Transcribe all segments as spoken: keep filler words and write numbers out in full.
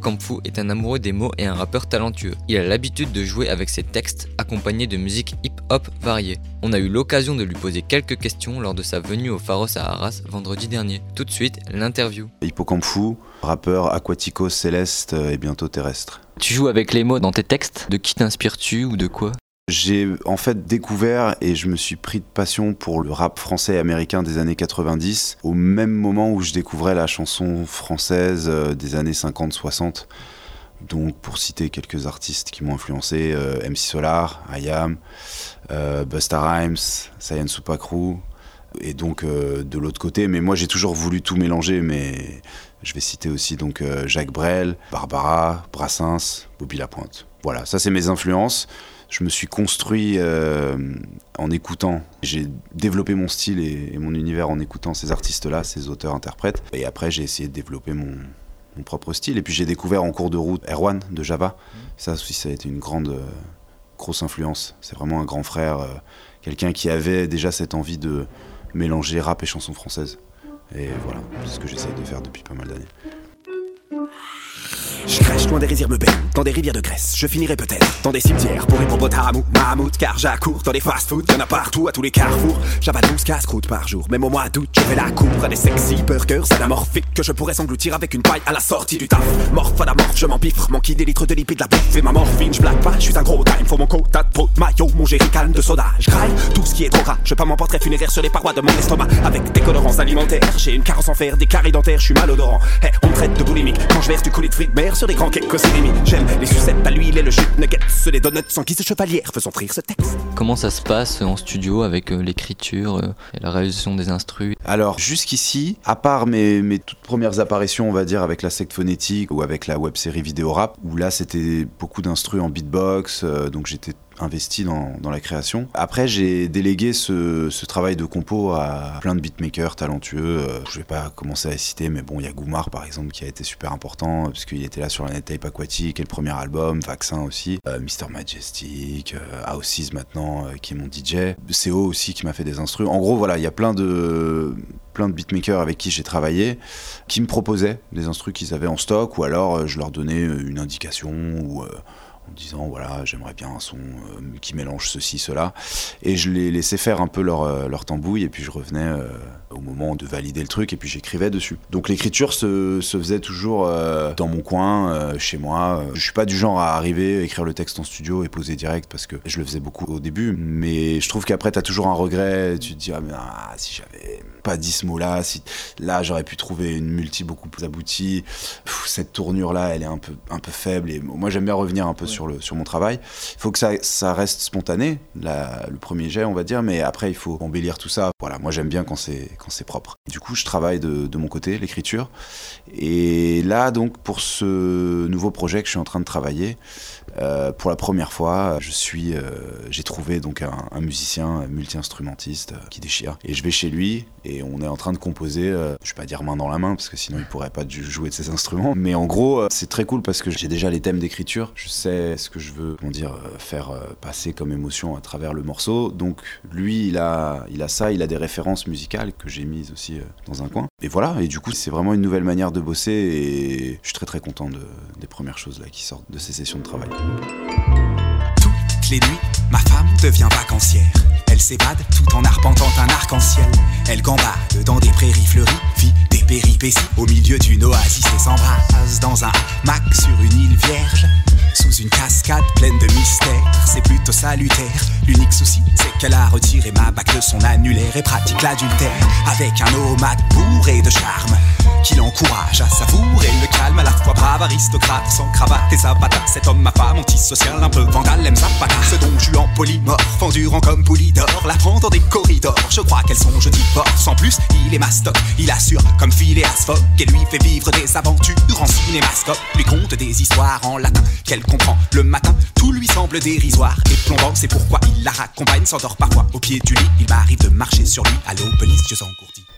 Hippocampfou est un amoureux des mots et un rappeur talentueux. Il a l'habitude de jouer avec ses textes accompagnés de musique hip-hop variée. On a eu l'occasion de lui poser quelques questions lors de sa venue au Pharos à Arras vendredi dernier. Tout de suite, l'interview. Hippocampfou, rappeur aquatico céleste et bientôt terrestre. Tu joues avec les mots dans tes textes. De qui t'inspires-tu ou de quoi ? J'ai en fait découvert et je me suis pris de passion pour le rap français et américain des années quatre-vingt-dix, au même moment où je découvrais la chanson française des années cinquante soixante. Donc pour citer quelques artistes qui m'ont influencé, euh, M C Solar, I A M, euh, Busta Rhymes, Saiyan Supakru, et donc euh, de l'autre côté, mais moi j'ai toujours voulu tout mélanger, mais je vais citer aussi donc euh, Jacques Brel, Barbara, Brassens, Bobby Lapointe. Voilà, ça c'est mes influences. Je me suis construit euh, en écoutant. J'ai développé mon style et, et mon univers en écoutant ces artistes-là, ces auteurs-interprètes. Et après, j'ai essayé de développer mon, mon propre style. Et puis, j'ai découvert en cours de route Erwan de Java. Ça aussi, ça a été une grande, euh, grosse influence. C'est vraiment un grand frère, euh, quelqu'un qui avait déjà cette envie de mélanger rap et chansons françaises. Et voilà, c'est ce que j'essaye de faire depuis pas mal d'années. Je crèche loin des rizières me baigne, dans des rivières de graisse. Je finirai peut-être dans des cimetières pour hippopotames ou mammouth. Car j'accours dans des fast-food, y'en a partout à tous les carrefours. J'avale douze casse-croûtes par jour, même au mois d'août je fais la cour à des sexy burgers anamorphiques que je pourrais s'engloutir avec une paille à la sortie du taf. Morph à la morph, je m'empiffre, manquille des litres de lipides, la bouffe et ma morphine. Je blague pas, je suis un gros time, faut mon quota de trop de maillot, mon jerrycan de soda. Je graille tout ce qui est trop gras, je peins mon portrait funéraire sur les parois de mon estomac. Avec des colorants alimentaires, j'ai une carence en fer, des caries dentaires, je suis malodorant. Hey, on me traite de boulimique quand je verse du coulis de frites mer sur des grands cakes. J'aime les sucettes à l'huile et le chip nuggets, les donuts sans guise chevalière, faisons frire ce texte. Comment ça se passe en studio avec euh, l'écriture euh, et la réalisation des instrus ? Alors jusqu'ici, à part mes, mes toutes premières apparitions, on va dire, avec la secte phonétique ou avec la web-série vidéo rap, où là c'était beaucoup d'instrus en beatbox, euh, donc j'étais investi dans, dans la création. Après, j'ai délégué ce, ce travail de compo à plein de beatmakers talentueux. Euh, je vais pas commencer à les citer, mais bon, il y a Goumar par exemple qui a été super important parce qu'il était là sur la NetTape Aquatique et le premier album, Vaccin aussi, euh, Mister Majestic, euh, Houses maintenant euh, qui est mon D J, C O aussi qui m'a fait des instrus. En gros, voilà, il y a plein de plein de beatmakers avec qui j'ai travaillé qui me proposaient des instrus qu'ils avaient en stock ou alors euh, je leur donnais une indication ou euh, en disant voilà j'aimerais bien un son euh, qui mélange ceci, cela, et je les laissais faire un peu leur, euh, leur tambouille et puis je revenais euh, au moment de valider le truc et puis j'écrivais dessus. Donc l'écriture se, se faisait toujours euh, dans mon coin, euh, chez moi. Je suis pas du genre à arriver, écrire le texte en studio et poser direct parce que je le faisais beaucoup au début, mais je trouve qu'après t'as toujours un regret, tu te dis ah, mais, ah si j'avais pas dit ce mot-là, si là j'aurais pu trouver une multi beaucoup plus aboutie. Pff, cette tournure-là, elle est un peu, un peu faible. Et moi, j'aime bien revenir un peu ouais. sur, le, sur mon travail. Il faut que ça, ça reste spontané, la, le premier jet, on va dire, mais après, il faut embellir tout ça. Voilà, moi, j'aime bien quand c'est, quand c'est propre. Du coup, je travaille de, de mon côté, l'écriture. Et là, donc, pour ce nouveau projet que je suis en train de travailler, euh, pour la première fois, je suis, euh, j'ai trouvé donc un, un musicien multi-instrumentiste euh, qui déchire. Et je vais chez lui et on est en train de composer, euh, je vais pas dire main dans la main parce que sinon il pourrait pas jouer de ses instruments, mais en gros euh, c'est très cool parce que j'ai déjà les thèmes d'écriture, je sais ce que je veux, comment dire, euh, faire euh, passer comme émotion à travers le morceau. Donc lui il a, il a ça, il a des références musicales que j'ai mises aussi euh, dans un coin. Et voilà, et du coup c'est vraiment une nouvelle manière de bosser et je suis très très content de, des premières choses là qui sortent de ces sessions de travail. Toutes les nuits, ma femme devient vacancière. Elle s'évade tout en arpentant un arc-en-ciel. Elle gambade dans des prairies fleuries, vit des péripéties au milieu d'une oasis et s'embrase dans un hamac sur une île vierge. Sous une cascade pleine de mystères, c'est plutôt salutaire. L'unique souci, c'est qu'elle a retiré ma bague de son annulaire et pratique l'adultère avec un nomade bourré de charme qui l'encourage à savourer le calme, à la fois brave aristocrate sans cravate et zapata. Cet homme, ma femme, antisocial, un peu vandale, aime zapata. Ce don Juan polymorphe, endurant comme Poulidor, la prend dans des corridors. Je crois qu'elles sont je divorce. En plus, il est mastoc, il assure comme Phileas Fogg et lui fait vivre des aventures en cinémascope. Lui conte des histoires en latin qu'elle comprend le matin. Tout lui semble dérisoire et plombant, c'est pourquoi il la raccompagne, s'endort parfois au pied du lit. Il m'arrive de marcher sur lui à l'aube, les yeux engourdis.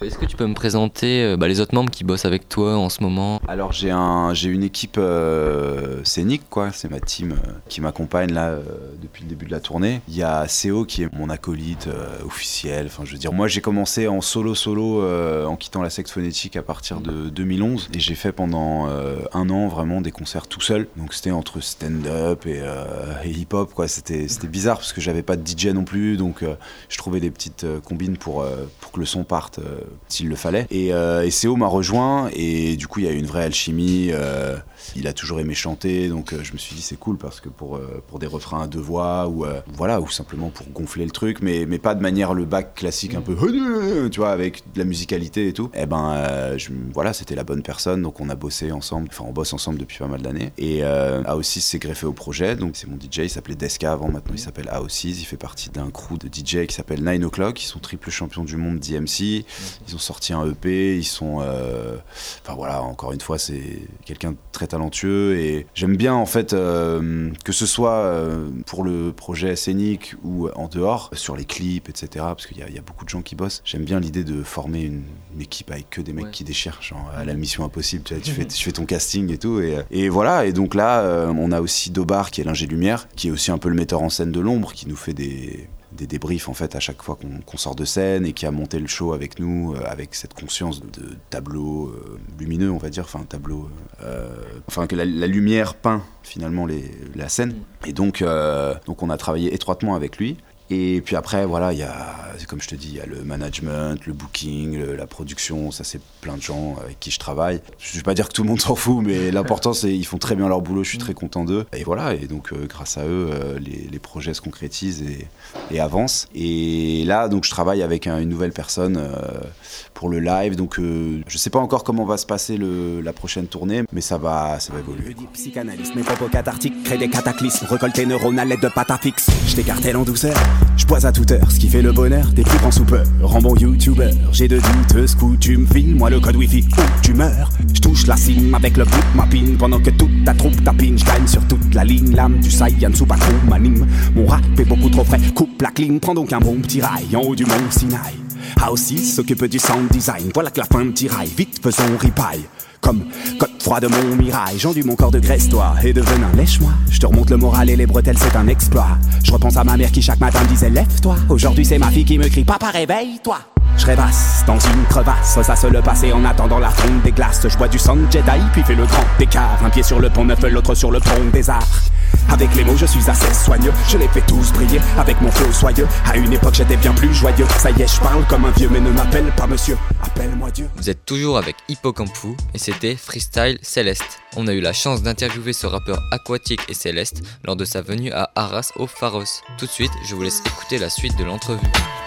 Est-ce que tu peux me présenter euh, bah, les autres membres qui bossent avec toi en ce moment? Alors j'ai un, j'ai une équipe euh, scénique, quoi. C'est ma team euh, qui m'accompagne là euh, depuis le début de la tournée. Il y a C O qui est mon acolyte euh, officiel. Enfin, je veux dire, moi j'ai commencé en solo solo euh, en quittant la secte phonétique à partir de deux mille onze et j'ai fait pendant euh, un an vraiment des concerts tout seul. Donc c'était entre stand-up et, euh, et hip-hop, quoi. C'était, c'était bizarre parce que j'avais pas de D J non plus, donc euh, je trouvais des petites euh, combines pour, euh, pour que le son parte euh, s'il le fallait. Et, euh, et C O m'a rejoint et du coup il y a eu une vraie alchimie. Euh, il a toujours aimé chanter, donc euh, je me suis dit c'est cool parce que pour, euh, pour des refrains à deux voix ou, euh, voilà, ou simplement pour gonfler le truc, mais, mais pas de manière le bac classique un peu, tu vois, avec de la musicalité et tout. Et ben euh, je, voilà, c'était la bonne personne, donc on a bossé ensemble, enfin on bosse ensemble depuis pas mal d'années. Et euh, A O six s'est greffé au projet, donc c'est mon D J, il s'appelait Deska avant, maintenant il s'appelle A O six, il fait partie d'un crew de D J qui s'appelle nine o'clock, ils sont triple champions du monde D M C, ils ont sorti un E P, ils sont, euh, enfin voilà, encore une fois c'est quelqu'un de très talentueux et j'aime bien en fait euh, que ce soit euh, pour le projet scénique ou en dehors, sur les clips, et cetera. Parce qu'il y a, il y a beaucoup de gens qui bossent. J'aime bien l'idée de former une, une équipe avec que des mecs ouais. qui déchirent, genre à la Mission Impossible, tu vois, tu fais, tu fais ton casting et tout. Et, et voilà, et donc là, euh, on a aussi Dobar qui est l'ingé lumière, qui est aussi un peu le metteur en scène de l'ombre, qui nous fait des... des débriefs en fait à chaque fois qu'on, qu'on sort de scène et qui a monté le show avec nous euh, avec cette conscience de, de tableau euh, lumineux on va dire, enfin tableau euh, enfin que la, la lumière peint finalement les, la scène et donc, euh, donc on a travaillé étroitement avec lui. Et puis après, voilà, il y a, comme je te dis, il y a le management, le booking, le, la production, ça c'est plein de gens avec qui je travaille. Je ne vais pas dire que tout le monde s'en fout, mais l'important c'est qu'ils font très bien leur boulot, je suis très content d'eux. Et voilà, et donc euh, grâce à eux, euh, les, les projets se concrétisent et, et avancent. Et là, donc je travaille avec un, une nouvelle personne euh, pour le live, donc euh, je ne sais pas encore comment va se passer le, la prochaine tournée, mais ça va, ça va évoluer. Psychanalyste, mes propos cathartiques créent des cataclysmes, récoltés neuronales, l'aide de patafix. Je t'écartèle en douceur. Je bois à toute heure, ce qui fait le bonheur des plus grands soupeurs. Rends bon youtubeur, j'ai de douteuses coutumes. File-moi le code wifi ou tu meurs. Je touche la cime avec le bout de ma pine. Pendant que toute ta troupe tapine, je gagne sur toute la ligne. L'âme du Saiyan sous patron m'anime. Mon rap est beaucoup trop frais, coupe la clim. Prends donc un bon petit rail en haut du mont Sinaï. A O six s'occupe du sound design. Voilà que la fin de tiraille, vite faisons ripaille. Comme côte froide de mon mirail, j'enduis mon corps de graisse, toi, et de venin, lèche-moi. Je te remonte le moral et les bretelles, c'est un exploit. Je repense à ma mère qui chaque matin me disait lève-toi. Aujourd'hui c'est ma fille qui me crie papa réveille-toi. Je rêvasse dans une crevasse, ça se le passé en attendant la fonte des glaces. Je bois du sang de Jedi puis fais le grand écart. Un pied sur le pont neuf, l'autre sur le pont des arts. Avec les mots je suis assez soigneux, je les fais tous briller avec mon flow soyeux. À une époque j'étais bien plus joyeux. Ça y est je parle comme un vieux mais ne m'appelle pas monsieur, appelle-moi Dieu. Vous êtes toujours avec Hippocampus et c'était Freestyle Céleste. On a eu la chance d'interviewer ce rappeur aquatique et céleste lors de sa venue à Arras au Pharos. Tout de suite je vous laisse écouter la suite de l'entrevue.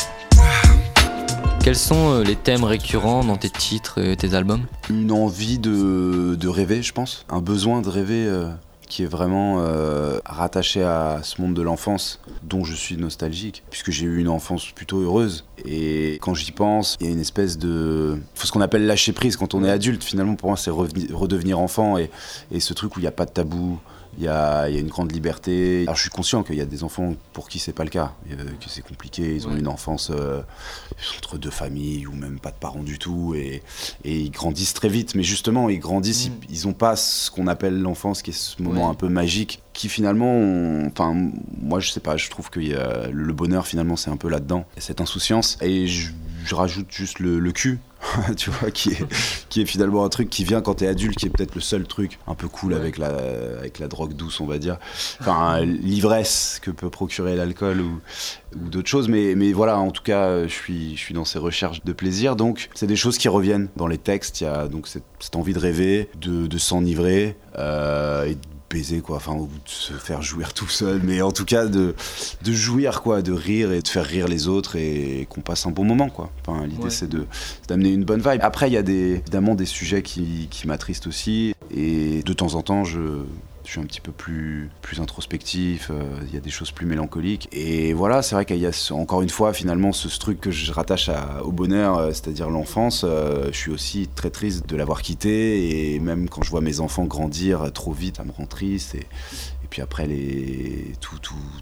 Quels sont les thèmes récurrents dans tes titres et tes albums ? Une envie de, de rêver je pense, un besoin de rêver euh... qui est vraiment euh, rattaché à ce monde de l'enfance dont je suis nostalgique, puisque j'ai eu une enfance plutôt heureuse. Et quand j'y pense, il y a une espèce de... faut ce qu'on appelle lâcher prise quand on est adulte. Finalement, pour moi, c'est revenir, redevenir enfant et, et ce truc où il n'y a pas de tabou. Il y, a, il y a une grande liberté. Alors je suis conscient qu'il y a des enfants pour qui c'est pas le cas, que c'est compliqué, ils ont ouais. une enfance euh, entre deux familles ou même pas de parents du tout et, et ils grandissent très vite. Mais justement, ils grandissent, mmh. ils, ils ont pas ce qu'on appelle l'enfance, qui est ce moment ouais. un peu magique, qui finalement, enfin moi je sais pas, je trouve que y a, le bonheur finalement c'est un peu là-dedans, cette insouciance. Et je, je rajoute juste le, le cul. Tu vois, qui est, qui est finalement un truc qui vient quand t'es adulte, qui est peut-être le seul truc un peu cool ouais. avec, la, avec la drogue douce, on va dire. Enfin, l'ivresse que peut procurer l'alcool ou, ou d'autres choses. Mais, mais voilà, en tout cas, je suis, je suis dans ces recherches de plaisir. Donc, c'est des choses qui reviennent dans les textes. Il y a donc cette, cette envie de rêver, de, de s'enivrer euh, et de baiser, quoi, enfin, ou de se faire jouir tout seul, mais en tout cas de, de jouir, quoi, de rire et de faire rire les autres et qu'on passe un bon moment, quoi. Enfin, l'idée ouais. c'est de, c'est d'amener une bonne vibe. Après, il y a des, évidemment des sujets qui, qui m'attristent aussi et de temps en temps, je... je suis un petit peu plus, plus introspectif, il euh, y a des choses plus mélancoliques. Et voilà, c'est vrai qu'il y a encore une fois finalement ce, ce truc que je rattache à, au bonheur, euh, c'est-à-dire l'enfance. Euh, je suis aussi très triste de l'avoir quitté et même quand je vois mes enfants grandir trop vite, ça me rend triste. Et, et puis après, les, tout, tout,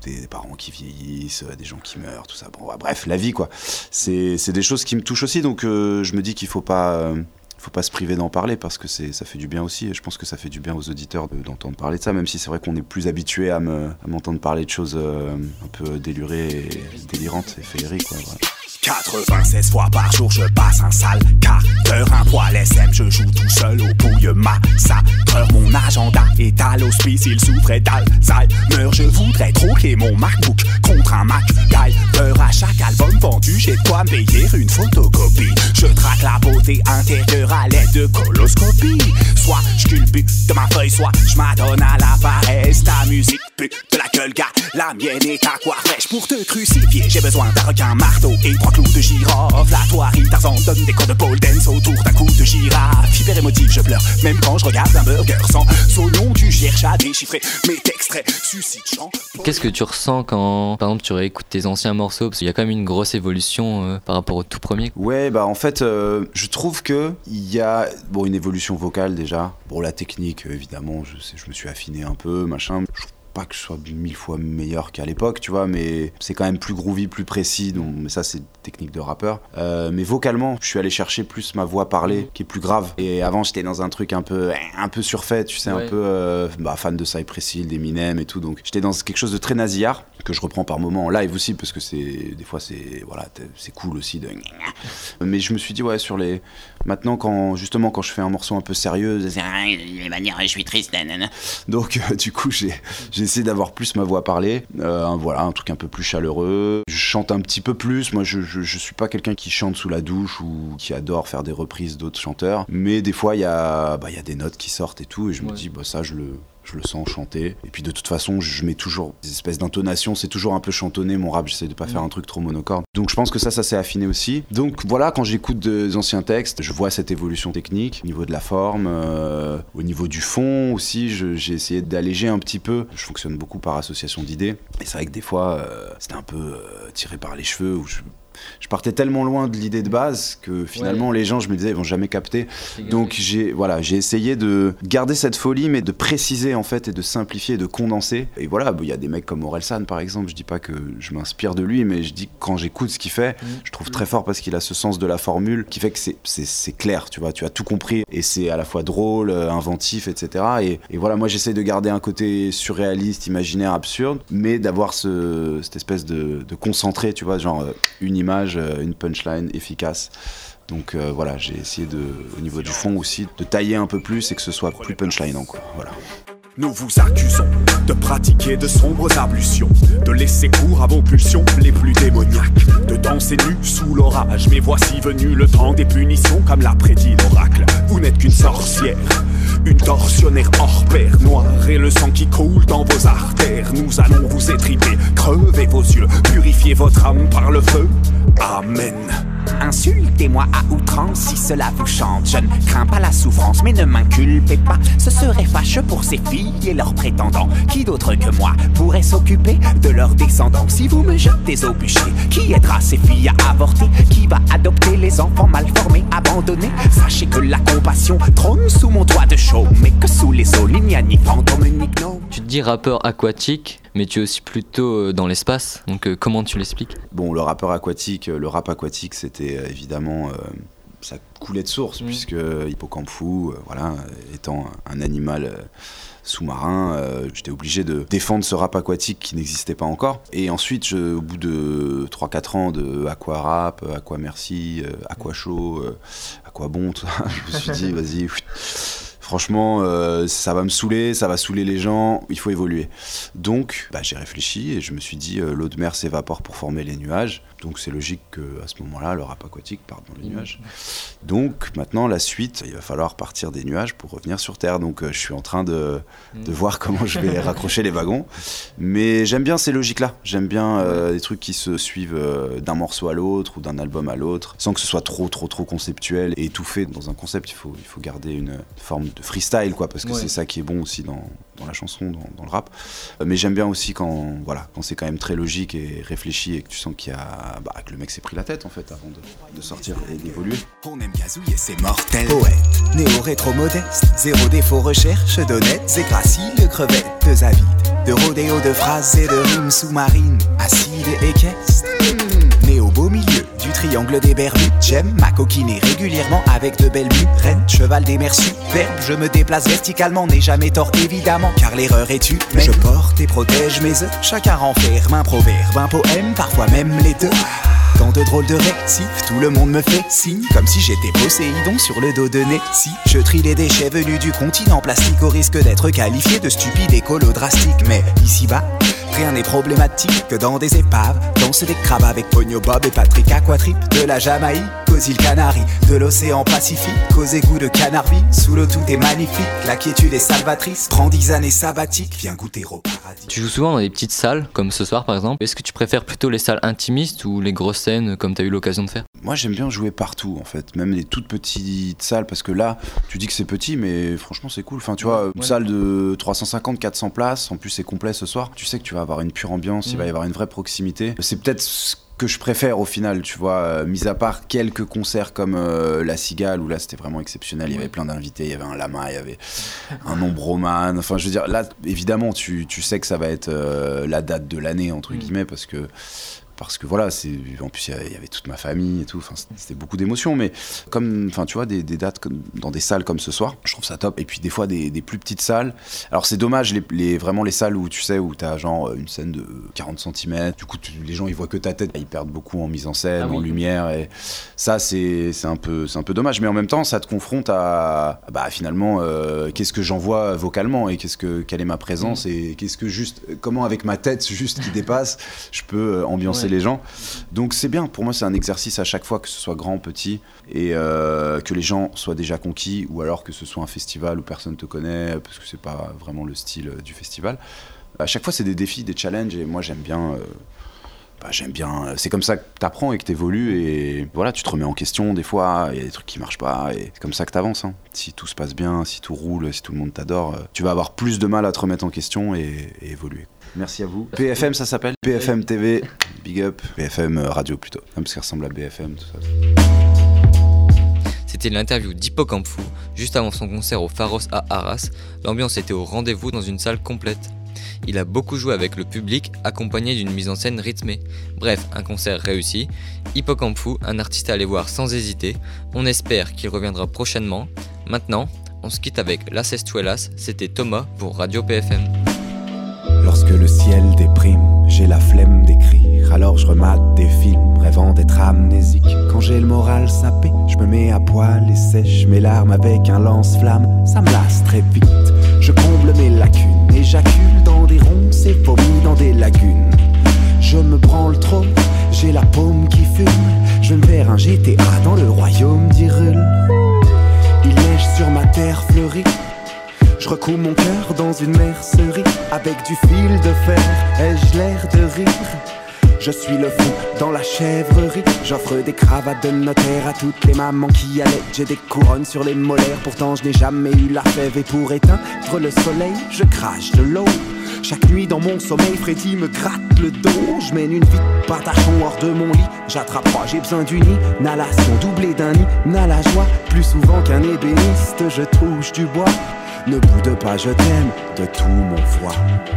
des parents qui vieillissent, des gens qui meurent, tout ça. Bon, bah, bref, la vie, quoi. C'est, c'est des choses qui me touchent aussi, donc euh, je me dis qu'il faut pas... Euh, faut pas se priver d'en parler parce que c'est, ça fait du bien aussi et je pense que ça fait du bien aux auditeurs de, d'entendre parler de ça, même si c'est vrai qu'on est plus habitué à, me, à m'entendre parler de choses euh, un peu délurées et délirantes et féeriques, quoi. Voilà. quatre-vingt-seize fois par jour je passe un sale quart d'heure, un poil S M, je joue tout seul au pouille massacreur. Mon agenda est à l'hospice, il souffrait d'Alzheimer. Je voudrais troquer mon MacBook contre un MacGyver. À chaque album vendu, j'ai de quoi me payer une photocopie. Je traque la beauté intérieure à l'aide de coloscopie. Soit je culbute de ma feuille, soit je m'adonne à la paresse. Ta musique pue de la gueule, gars, la mienne est à quoi fraîche. Pour te crucifier, j'ai besoin d'un requin, marteau et trois clous de girofle. La toirie Tarzan donne des cours de pole dance autour d'un coup de girafe. Hyper émotif, je pleure, même quand je regarde un burger sans saumon. Tu cherches à déchiffrer mes textes suscitent chant. Qu'est-ce que tu ressens quand, par exemple, tu réécoutes tes anciens morceaux? Parce qu'il y a quand même une grosse évolution euh, par rapport au tout premier. Ouais, bah en fait, euh, je trouve que il y a bon, une évolution vocale déjà. Bon, la technique, évidemment, je, sais, je me suis affiné un peu, machin. Je pas que je sois mille fois meilleur qu'à l'époque, tu vois, mais c'est quand même plus groovy, plus précis, donc mais ça c'est technique de rappeur. Euh, mais vocalement, je suis allé chercher plus ma voix parlée, qui est plus grave. Et avant, j'étais dans un truc un peu, un peu surfait, tu sais, ouais. un peu euh, bah, fan de Cypress Hill, d'Eminem et tout, donc j'étais dans quelque chose de très nasillard, que je reprends par moments en live aussi, parce que c'est, des fois c'est, voilà, c'est cool aussi de... Mais je me suis dit, ouais, sur les... Maintenant, quand, justement, quand je fais un morceau un peu sérieux, c'est les manières, je suis triste, nanana. Donc, euh, du coup, j'ai, j'ai essayé d'avoir plus ma voix parlée. Euh, voilà, un truc un peu plus chaleureux. Je chante un petit peu plus. Moi, je, je, je suis pas quelqu'un qui chante sous la douche ou qui adore faire des reprises d'autres chanteurs. Mais des fois, il y a, bah, y a des notes qui sortent et tout. Et je ouais. me dis, bah, ça, je le... je le sens chanter. Et puis de toute façon, je mets toujours des espèces d'intonations. C'est toujours un peu chantonné, mon rap. J'essaie de pas mmh. faire un truc trop monocorde. Donc je pense que ça, ça s'est affiné aussi. Donc voilà, quand j'écoute des anciens textes, je vois cette évolution technique au niveau de la forme, euh, au niveau du fond aussi. Je, j'ai essayé d'alléger un petit peu. Je fonctionne beaucoup par association d'idées. Et c'est vrai que des fois, euh, c'était un peu euh, tiré par les cheveux. Où je, je partais tellement loin de l'idée de base que finalement ouais. les gens, je me disais, ils vont jamais capter. Donc j'ai, voilà, j'ai essayé de garder cette folie, mais de préciser en fait et de simplifier, et de condenser. Et voilà, il y a des mecs comme Orelsan par exemple. Je dis pas que je m'inspire de lui, mais je dis que quand j'écoute ce qu'il fait, mmh. je trouve très fort parce qu'il a ce sens de la formule qui fait que c'est, c'est, c'est clair, tu vois, tu as tout compris et c'est à la fois drôle, inventif, et cetera. Et, et voilà, moi j'essaie de garder un côté surréaliste, imaginaire, absurde, mais d'avoir ce, cette espèce de, de concentré, tu vois, genre une image, une punchline efficace. Donc euh, voilà, j'ai essayé de, au niveau du fond aussi, de tailler un peu plus et que ce soit plus punchline encore. Voilà. Nous vous accusons de pratiquer de sombres ablutions, de laisser cours à vos pulsions les plus démoniaques, de danser nus sous l'orage. Mais voici venu le temps des punitions, comme l'a prédit l'oracle. Vous n'êtes qu'une sorcière, une tortionnaire hors pair, noir et le sang qui coule dans vos artères. Nous allons vous étriper, crever vos yeux, purifier votre âme par le feu. Amen. Insultez-moi à outrance si cela vous chante. Je ne crains pas la souffrance, mais ne m'inculpez pas. Ce serait fâcheux pour ces filles et leurs prétendants. Qui d'autre que moi pourrait s'occuper de leurs descendants? Si vous me jetez au bûcher, qui aidera ces filles à avorter? Qui va adopter les enfants mal formés, abandonnés? Sachez que la compassion trône sous mon toit de chaume, mais que sous les eaux, il n'y a ni fantôme ni gnome. Tu te dis rappeur aquatique, mais tu es aussi plutôt dans l'espace, donc euh, comment tu l'expliques? Bon, le rappeur aquatique, le rap aquatique, c'était euh, évidemment, euh, ça coulait de source, mmh. puisque Hippocampfou, euh, voilà, étant un animal euh, sous-marin, euh, j'étais obligé de défendre ce rap aquatique qui n'existait pas encore. Et ensuite, je, au bout de trois quatre ans de aqua rap, aqua merci, euh, aqua chaud, euh, aqua bon, tout ça, je me suis dit, vas-y, franchement, euh, ça va me saouler, ça va saouler les gens, il faut évoluer. Donc, bah, j'ai réfléchi et je me suis dit, euh, l'eau de mer s'évapore pour former les nuages. Donc, c'est logique qu'à ce moment-là, le rap aquatique parte dans les mmh. nuages. Donc, maintenant, la suite, il va falloir partir des nuages pour revenir sur Terre. Donc, euh, je suis en train de, mmh. de voir comment je vais raccrocher les wagons. Mais j'aime bien ces logiques-là. J'aime bien euh, les trucs qui se suivent euh, d'un morceau à l'autre ou d'un album à l'autre, sans que ce soit trop, trop, trop conceptuel et étouffé dans un concept. Il faut, il faut garder une forme de freestyle, quoi, parce que ouais. c'est ça qui est bon aussi dans, dans la chanson, dans, dans le rap. Mais j'aime bien aussi quand, voilà, quand c'est quand même très logique et réfléchi et que tu sens qu'il y a, bah, que le mec s'est pris la tête en fait avant de, de sortir et d'évoluer. On aime gazouiller, c'est mortel. Poète, néo-rétro-modeste, zéro défaut, recherche d'honnêtes et graciles, crevettes, de zavides, de rodéo, de phrases et de rimes sous-marines, acides et équestres. Mmh. Né au beau milieu du triangle des Bermudes, j'aime m'acoquiner régulièrement avec de belles murettes, cheval des mers superbes, je me déplace verticalement, n'ai jamais tort évidemment, car l'erreur est humaine. Je porte et protège mes œufs, chacun renferme un proverbe, un poème, parfois même les deux. Dans de drôles de récifs, tout le monde me fait signe, comme si j'étais Poséidon sur le dos de Nessie. Je trie les déchets venus du continent plastique au risque d'être qualifié de stupide écolo drastique. Mais ici-bas, rien n'est problématique que dans des épaves dansent des crabes avec Pogno Bob et Patrick Aquatrip. De la Jamaïque aux îles Canaries, de l'océan Pacifique aux égouts de Canarvie. Sous l'eau tout est magnifique, la quiétude est salvatrice. Prends dix années sabbatiques, viens goûter au paradis. Tu joues souvent dans des petites salles, comme ce soir par exemple. Est-ce que tu préfères plutôt les salles intimistes ou les grosses scènes comme tu as eu l'occasion de faire? Moi j'aime bien jouer partout en fait, même les toutes petites salles, parce que là tu dis que c'est petit mais franchement c'est cool. Enfin tu vois, une ouais. salle de trois cent cinquante à quatre cents places, en plus c'est complet ce soir, tu sais que tu vas avoir une pure ambiance, mmh. il va y avoir une vraie proximité. C'est peut-être ce que je préfère au final, tu vois, euh, mis à part quelques concerts comme euh, La Cigale où là c'était vraiment exceptionnel, il y avait plein d'invités, il y avait un lama, il y avait un ombromane, enfin je veux dire là évidemment tu, tu sais que ça va être euh, la date de l'année entre mmh. guillemets, parce que parce que voilà, c'est, en plus il y, y avait toute ma famille et tout, enfin, c'était beaucoup d'émotions, mais comme, enfin tu vois, des, des dates comme, dans des salles comme ce soir, je trouve ça top. Et puis des fois des, des plus petites salles, alors c'est dommage, les, les, vraiment les salles où tu sais, où t'as genre une scène de quarante centimètres, du coup tu, les gens ils voient que ta tête, ils perdent beaucoup en mise en scène, ah oui. en lumière, et ça c'est, c'est, un peu, c'est un peu dommage, mais en même temps ça te confronte à, bah finalement, euh, qu'est-ce que j'envoie vocalement, et qu'est-ce que, quelle est ma présence, mmh. et qu'est-ce que juste, comment avec ma tête juste qui dépasse, je peux ambiancer ouais. les gens. Donc c'est bien, pour moi c'est un exercice à chaque fois, que ce soit grand, petit, et euh, que les gens soient déjà conquis, ou alors que ce soit un festival où personne te connaît, parce que c'est pas vraiment le style du festival. À chaque fois c'est des défis, des challenges, et moi j'aime bien... Euh, bah, j'aime bien, c'est comme ça que t'apprends et que t'évolues, et voilà, tu te remets en question des fois, il y a des trucs qui marchent pas, et c'est comme ça que t'avances, hein. Si tout se passe bien, si tout roule, si tout le monde t'adore, tu vas avoir plus de mal à te remettre en question et, et évoluer. Merci à vous. P F M ça s'appelle, P F M T V, big up, P F M radio plutôt, même parce qu'elle ressemble à B F M, tout ça. C'était l'interview d'Hippocampfou, juste avant son concert au Pharos à Arras. L'ambiance était au rendez-vous dans une salle complète. Il a beaucoup joué avec le public, accompagné d'une mise en scène rythmée. Bref, un concert réussi. Hippocampfou, un artiste à aller voir sans hésiter. On espère qu'il reviendra prochainement. Maintenant, on se quitte avec Las Estuelas. C'était Thomas pour Radio P F M. Lorsque le ciel déprime, j'ai la flemme d'écrire. Alors je remate des films, rêvant d'être amnésique. Quand j'ai le moral sapé, je me mets à poil et sèche mes larmes avec un lance-flamme. Ça me lasse très vite, je comble mes lacunes et j'accule dans des ronces et vomis dans des lagunes. Je me branle trop, j'ai la paume qui fume. Je me vers un G T A dans le royaume d'Hyrule. Il neige sur ma terre fleurie. Je recouds mon cœur dans une mercerie. Avec du fil de fer, ai-je l'air de rire? Je suis le fou dans la chèvrerie. J'offre des cravates de notaire à toutes les mamans qui allaient. J'ai des couronnes sur les molaires, pourtant je n'ai jamais eu la fève. Et pour éteindre le soleil, je crache de l'eau. Chaque nuit dans mon sommeil, Freddy me gratte le dos. Je mène une vie de patachon hors de mon lit. J'attrape pas, j'ai besoin d'une inhalation doublée d'un nid. N'a la joie, plus souvent qu'un ébéniste, je touche du bois. Ne boude pas, je t'aime de tout mon foie.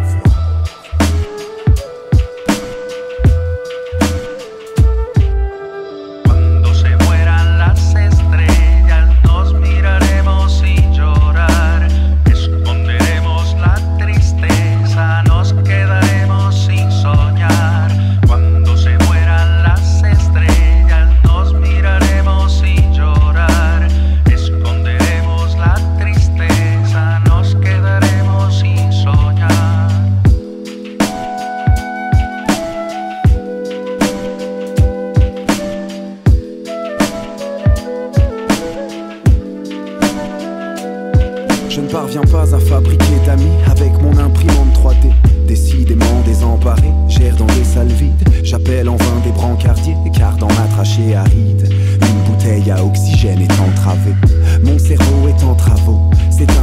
Je ne parviens pas à fabriquer d'amis avec mon imprimante trois D. Décidément désemparé, j'erre dans des salles vides. J'appelle en vain des brancardiers, car dans ma trachée aride, une bouteille à oxygène est entravée. Mon cerveau est en travaux, c'est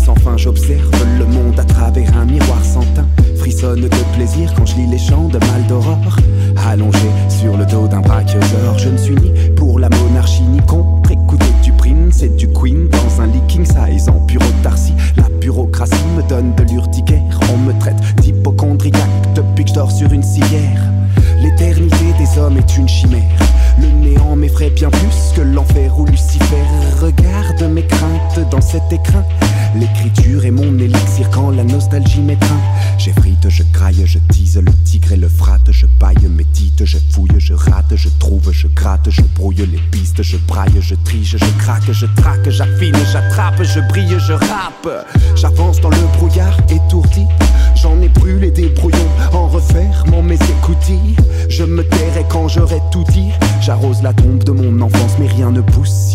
sans fin, j'observe le monde à travers un miroir sans teint. Frissonne de plaisir quand je lis les chants de Maldoror. Allongé sur le dos d'un braqueur, je ne suis ni pour la monarchie ni contre. Écoutez du prince et du queen dans un lit king size en bureautarcie. La bureaucratie me donne de l'urticaire. On me traite d'hypochondriaque depuis que je dors sur une civière. L'éternité des hommes est une chimère. Le néant m'effraie bien plus que l'enfer ou Lucifer. Regarde mes craintes dans cet écrin. L'écriture est mon élixir quand la nostalgie m'étreint. J'effrite, je graille, je tease le tigre et le frate. Je baille, médite, je fouille, je rate, je trouve, je gratte, je brouille les pistes, je braille, je triche, je craque, je traque, j'affine, j'attrape, je brille, je rappe. J'avance dans le brouillard étourdi. J'en ai brûlé des brouillons en refermant mes écoutilles. Je me tairai quand j'aurai tout dit. J'arrose la tombe de mon enfance mais rien ne pousse